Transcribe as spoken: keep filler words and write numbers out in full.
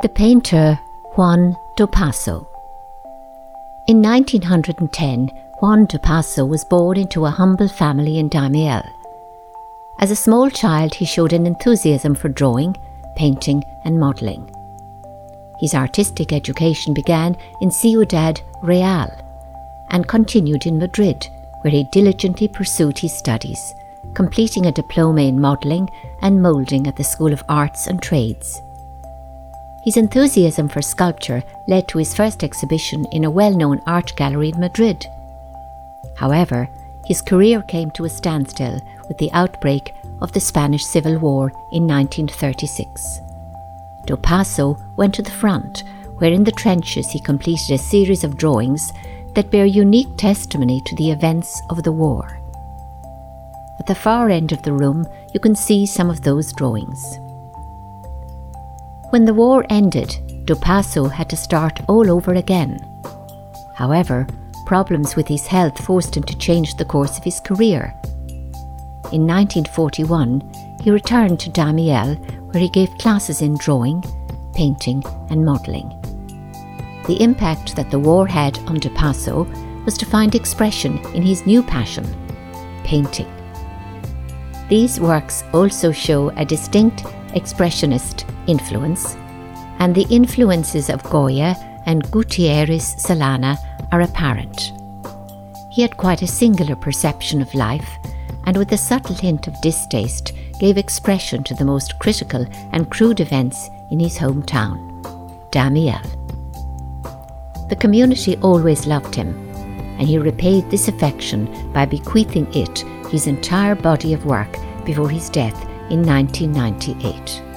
The painter Juan do Passo. In nineteen ten, Juan do Passo was born into a humble family in Daimiel. As a small child, he showed an enthusiasm for drawing, painting and modelling. His artistic education began in Ciudad Real and continued in Madrid, where he diligently pursued his studies, completing a diploma in modelling and moulding at the School of Arts and Trades. His enthusiasm for sculpture led to his first exhibition in a well-known art gallery in Madrid. However, his career came to a standstill with the outbreak of the Spanish Civil War in nineteen thirty-six. Do Passo went to the front, where in the trenches he completed a series of drawings that bear unique testimony to the events of the war. At the far end of the room, you can see some of those drawings. When the war ended, Do Passo had to start all over again. However, problems with his health forced him to change the course of his career. In nineteen forty-one, he returned to Daimiel, where he gave classes in drawing, painting and modelling. The impact that the war had on Do Passo was to find expression in his new passion, painting. These works also show a distinct expressionist influence, and the influences of Goya and Gutierrez Solana are apparent. He had quite a singular perception of life, and with a subtle hint of distaste gave expression to the most critical and crude events in his hometown, Daimiel. The community always loved him, and he repaid this affection by bequeathing it his entire body of work before his death in nineteen ninety-eight.